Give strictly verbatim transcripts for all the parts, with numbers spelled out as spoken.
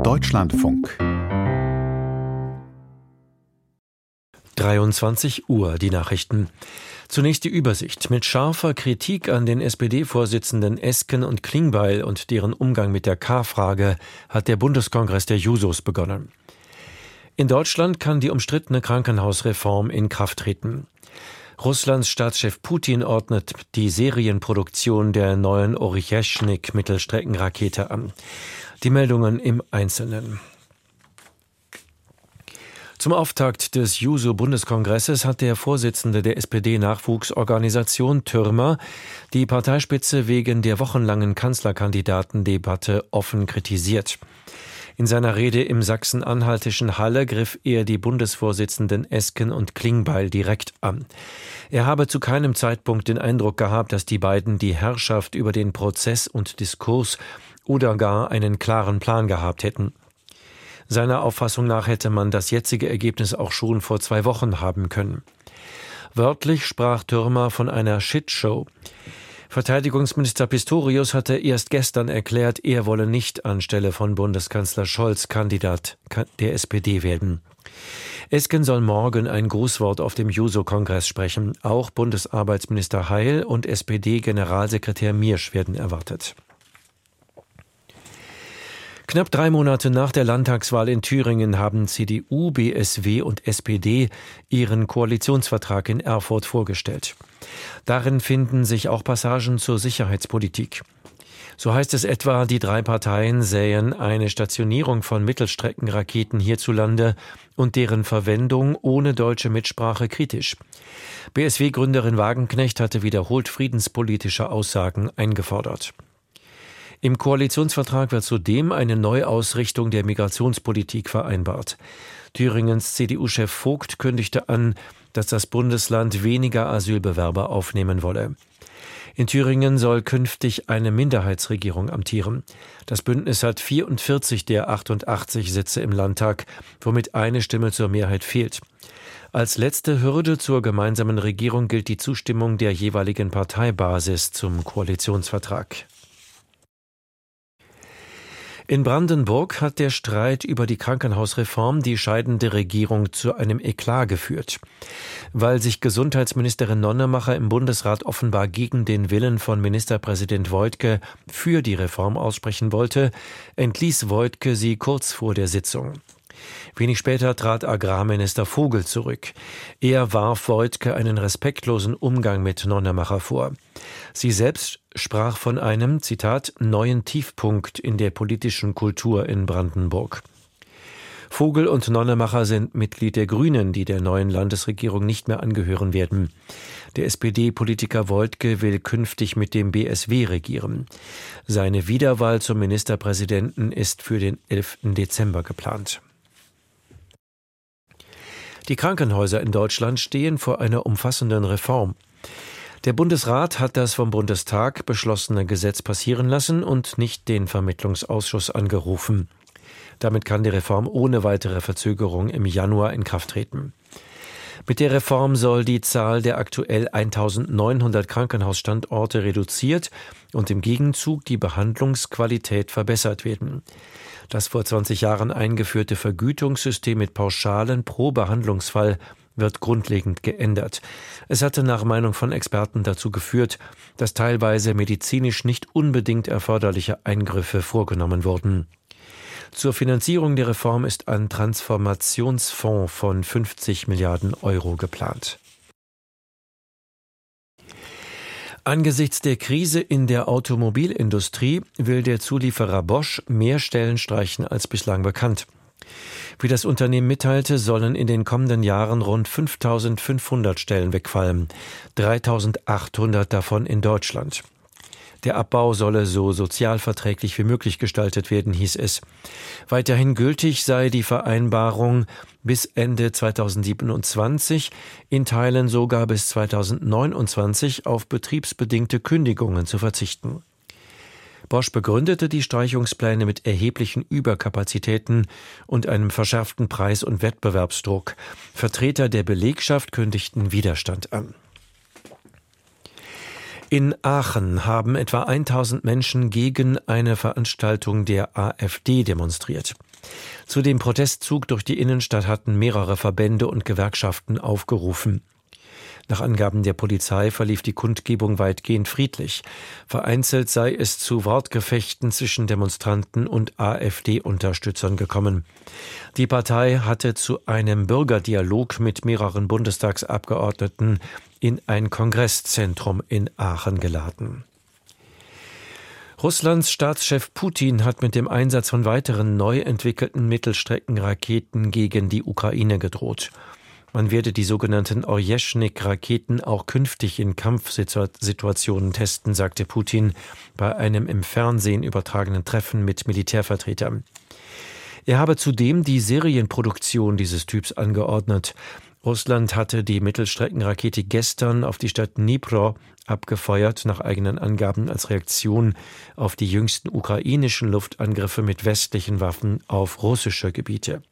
Deutschlandfunk. dreiundzwanzig Uhr, die Nachrichten. Zunächst die Übersicht. Mit scharfer Kritik an den S P D-Vorsitzenden Esken und Klingbeil und deren Umgang mit der K-Frage hat der Bundeskongress der Jusos begonnen. In Deutschland kann die umstrittene Krankenhausreform in Kraft treten. Russlands Staatschef Putin ordnet die Serienproduktion der neuen Orycheshnik-Mittelstreckenrakete an. Die Meldungen im Einzelnen. Zum Auftakt des Juso-Bundeskongresses hat der Vorsitzende der S P D-Nachwuchsorganisation Türmer die Parteispitze wegen der wochenlangen Kanzlerkandidatendebatte offen kritisiert. In seiner Rede im sachsen-anhaltischen Halle griff er die Bundesvorsitzenden Esken und Klingbeil direkt an. Er habe zu keinem Zeitpunkt den Eindruck gehabt, dass die beiden die Herrschaft über den Prozess und Diskurs oder gar einen klaren Plan gehabt hätten. Seiner Auffassung nach hätte man das jetzige Ergebnis auch schon vor zwei Wochen haben können. Wörtlich sprach Türmer von einer Shitshow. Verteidigungsminister Pistorius hatte erst gestern erklärt, er wolle nicht anstelle von Bundeskanzler Scholz Kandidat der S P D werden. Esken soll morgen ein Grußwort auf dem Juso-Kongress sprechen. Auch Bundesarbeitsminister Heil und S P D-Generalsekretär Miersch werden erwartet. Knapp drei Monate nach der Landtagswahl in Thüringen haben C D U, B S W und S P D ihren Koalitionsvertrag in Erfurt vorgestellt. Darin finden sich auch Passagen zur Sicherheitspolitik. So heißt es etwa, die drei Parteien sähen eine Stationierung von Mittelstreckenraketen hierzulande und deren Verwendung ohne deutsche Mitsprache kritisch. B S W-Gründerin Wagenknecht hatte wiederholt friedenspolitische Aussagen eingefordert. Im Koalitionsvertrag wird zudem eine Neuausrichtung der Migrationspolitik vereinbart. Thüringens C D U-Chef Vogt kündigte an, dass das Bundesland weniger Asylbewerber aufnehmen wolle. In Thüringen soll künftig eine Minderheitsregierung amtieren. Das Bündnis hat vierundvierzig der achtundachtzig Sitze im Landtag, womit eine Stimme zur Mehrheit fehlt. Als letzte Hürde zur gemeinsamen Regierung gilt die Zustimmung der jeweiligen Parteibasis zum Koalitionsvertrag. In Brandenburg hat der Streit über die Krankenhausreform die scheidende Regierung zu einem Eklat geführt. Weil sich Gesundheitsministerin Nonnemacher im Bundesrat offenbar gegen den Willen von Ministerpräsident Woidke für die Reform aussprechen wollte, entließ Woidke sie kurz vor der Sitzung. Wenig später trat Agrarminister Vogel zurück. Er warf Woidke einen respektlosen Umgang mit Nonnemacher vor. Sie selbst sprach von einem, Zitat, neuen Tiefpunkt in der politischen Kultur in Brandenburg. Vogel und Nonnemacher sind Mitglied der Grünen, die der neuen Landesregierung nicht mehr angehören werden. Der S P D-Politiker Woidke will künftig mit dem B S W regieren. Seine Wiederwahl zum Ministerpräsidenten ist für den elften Dezember geplant. Die Krankenhäuser in Deutschland stehen vor einer umfassenden Reform. Der Bundesrat hat das vom Bundestag beschlossene Gesetz passieren lassen und nicht den Vermittlungsausschuss angerufen. Damit kann die Reform ohne weitere Verzögerung im Januar in Kraft treten. Mit der Reform soll die Zahl der aktuell eintausendneunhundert Krankenhausstandorte reduziert und im Gegenzug die Behandlungsqualität verbessert werden. Das vor zwanzig Jahren eingeführte Vergütungssystem mit Pauschalen pro Behandlungsfall wird grundlegend geändert. Es hatte nach Meinung von Experten dazu geführt, dass teilweise medizinisch nicht unbedingt erforderliche Eingriffe vorgenommen wurden. Zur Finanzierung der Reform ist ein Transformationsfonds von fünfzig Milliarden Euro geplant. Angesichts der Krise in der Automobilindustrie will der Zulieferer Bosch mehr Stellen streichen als bislang bekannt. Wie das Unternehmen mitteilte, sollen in den kommenden Jahren rund fünftausendfünfhundert Stellen wegfallen, dreitausendachthundert davon in Deutschland. Der Abbau solle so sozialverträglich wie möglich gestaltet werden, hieß es. Weiterhin gültig sei die Vereinbarung bis Ende zweitausendsiebenundzwanzig, in Teilen sogar bis zweitausendneunundzwanzig auf betriebsbedingte Kündigungen zu verzichten. Bosch begründete die Streichungspläne mit erheblichen Überkapazitäten und einem verschärften Preis- und Wettbewerbsdruck. Vertreter der Belegschaft kündigten Widerstand an. In Aachen haben etwa tausend Menschen gegen eine Veranstaltung der AfD demonstriert. Zu dem Protestzug durch die Innenstadt hatten mehrere Verbände und Gewerkschaften aufgerufen. Nach Angaben der Polizei verlief die Kundgebung weitgehend friedlich. Vereinzelt sei es zu Wortgefechten zwischen Demonstranten und AfD-Unterstützern gekommen. Die Partei hatte zu einem Bürgerdialog mit mehreren Bundestagsabgeordneten in ein Kongresszentrum in Aachen geladen. Russlands Staatschef Putin hat mit dem Einsatz von weiteren neu entwickelten Mittelstreckenraketen gegen die Ukraine gedroht. Man werde die sogenannten Orjeschnik-Raketen auch künftig in Kampfsituationen testen, sagte Putin bei einem im Fernsehen übertragenen Treffen mit Militärvertretern. Er habe zudem die Serienproduktion dieses Typs angeordnet. Russland hatte die Mittelstreckenrakete gestern auf die Stadt Dnipro abgefeuert, nach eigenen Angaben als Reaktion auf die jüngsten ukrainischen Luftangriffe mit westlichen Waffen auf russische Gebiete.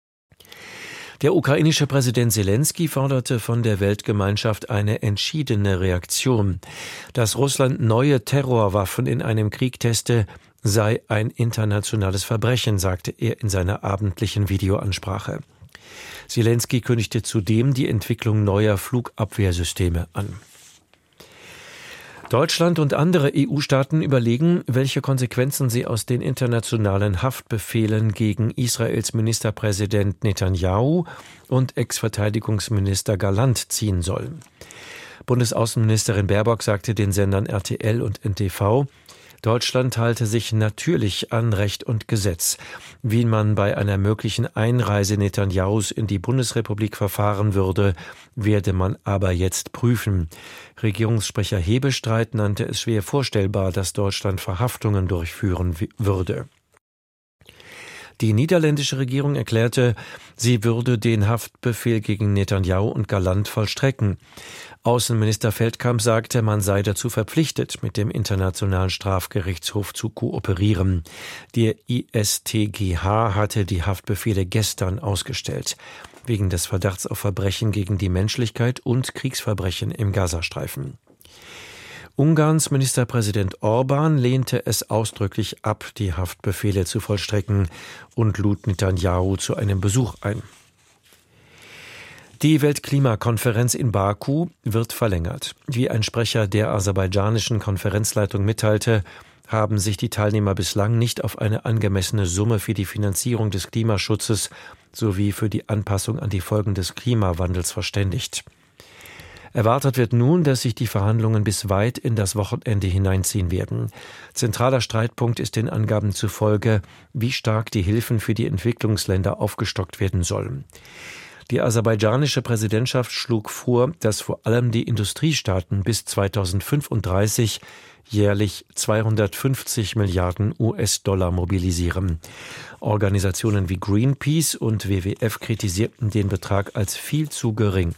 Der ukrainische Präsident Selenskyj forderte von der Weltgemeinschaft eine entschiedene Reaktion. Dass Russland neue Terrorwaffen in einem Krieg teste, sei ein internationales Verbrechen, sagte er in seiner abendlichen Videoansprache. Selenskyj kündigte zudem die Entwicklung neuer Flugabwehrsysteme an. Deutschland und andere E U-Staaten überlegen, welche Konsequenzen sie aus den internationalen Haftbefehlen gegen Israels Ministerpräsident Netanyahu und Ex-Verteidigungsminister Galland ziehen sollen. Bundesaußenministerin Baerbock sagte den Sendern R T L und N T V, Deutschland halte sich natürlich an Recht und Gesetz. Wie man bei einer möglichen Einreise Netanyahus in die Bundesrepublik verfahren würde, werde man aber jetzt prüfen. Regierungssprecher Hebestreit nannte es schwer vorstellbar, dass Deutschland Verhaftungen durchführen würde. Die niederländische Regierung erklärte, sie würde den Haftbefehl gegen Netanyahu und Galland vollstrecken. Außenminister Feldkamp sagte, man sei dazu verpflichtet, mit dem Internationalen Strafgerichtshof zu kooperieren. Der I S T G H hatte die Haftbefehle gestern ausgestellt, wegen des Verdachts auf Verbrechen gegen die Menschlichkeit und Kriegsverbrechen im Gazastreifen. Ungarns Ministerpräsident Orbán lehnte es ausdrücklich ab, die Haftbefehle zu vollstrecken und lud Netanyahu zu einem Besuch ein. Die Weltklimakonferenz in Baku wird verlängert. Wie ein Sprecher der aserbaidschanischen Konferenzleitung mitteilte, haben sich die Teilnehmer bislang nicht auf eine angemessene Summe für die Finanzierung des Klimaschutzes sowie für die Anpassung an die Folgen des Klimawandels verständigt. Erwartet wird nun, dass sich die Verhandlungen bis weit in das Wochenende hineinziehen werden. Zentraler Streitpunkt ist den Angaben zufolge, wie stark die Hilfen für die Entwicklungsländer aufgestockt werden sollen. Die aserbaidschanische Präsidentschaft schlug vor, dass vor allem die Industriestaaten bis zweitausendfünfunddreißig jährlich zweihundertfünfzig Milliarden U S-Dollar mobilisieren. Organisationen wie Greenpeace und W W F kritisierten den Betrag als viel zu gering.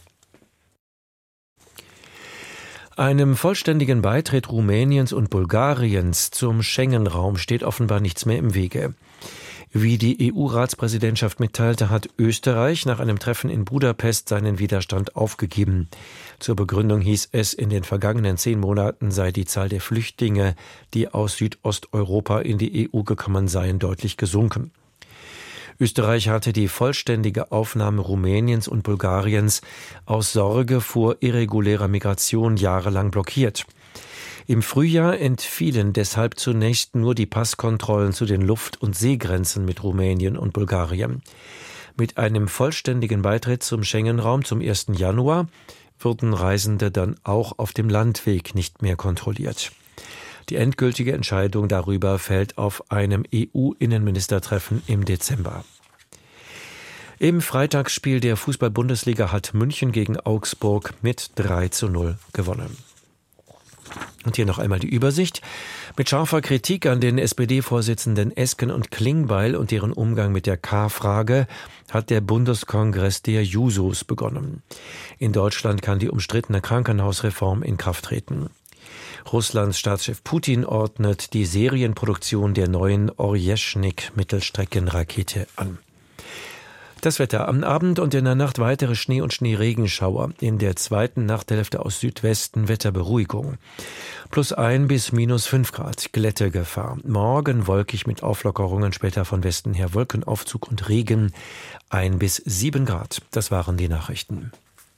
Einem vollständigen Beitritt Rumäniens und Bulgariens zum Schengen-Raum steht offenbar nichts mehr im Wege. Wie die E U-Ratspräsidentschaft mitteilte, hat Österreich nach einem Treffen in Budapest seinen Widerstand aufgegeben. Zur Begründung hieß es, in den vergangenen zehn Monaten sei die Zahl der Flüchtlinge, die aus Südosteuropa in die E U gekommen seien, deutlich gesunken. Österreich hatte die vollständige Aufnahme Rumäniens und Bulgariens aus Sorge vor irregulärer Migration jahrelang blockiert. Im Frühjahr entfielen deshalb zunächst nur die Passkontrollen zu den Luft- und Seegrenzen mit Rumänien und Bulgarien. Mit einem vollständigen Beitritt zum Schengen-Raum zum ersten Januar würden Reisende dann auch auf dem Landweg nicht mehr kontrolliert. Die endgültige Entscheidung darüber fällt auf einem E U-Innenministertreffen im Dezember. Im Freitagsspiel der Fußball-Bundesliga hat München gegen Augsburg mit drei zu null gewonnen. Und hier noch einmal die Übersicht. Mit scharfer Kritik an den S P D-Vorsitzenden Esken und Klingbeil und deren Umgang mit der K-Frage hat der Bundeskongress der Jusos begonnen. In Deutschland kann die umstrittene Krankenhausreform in Kraft treten. Russlands Staatschef Putin ordnet die Serienproduktion der neuen Orjeschnik-Mittelstreckenrakete an. Das Wetter: Am Abend und in der Nacht weitere Schnee- und Schneeregenschauer. In der zweiten Nachthälfte aus Südwesten Wetterberuhigung. Plus ein bis minus fünf Grad. Glättegefahr. Morgen wolkig mit Auflockerungen, später von Westen her Wolkenaufzug und Regen. Ein bis sieben Grad. Das waren die Nachrichten.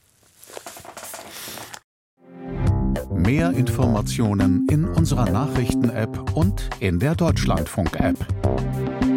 Mehr Informationen in unserer Nachrichten-App und in der Deutschlandfunk-App.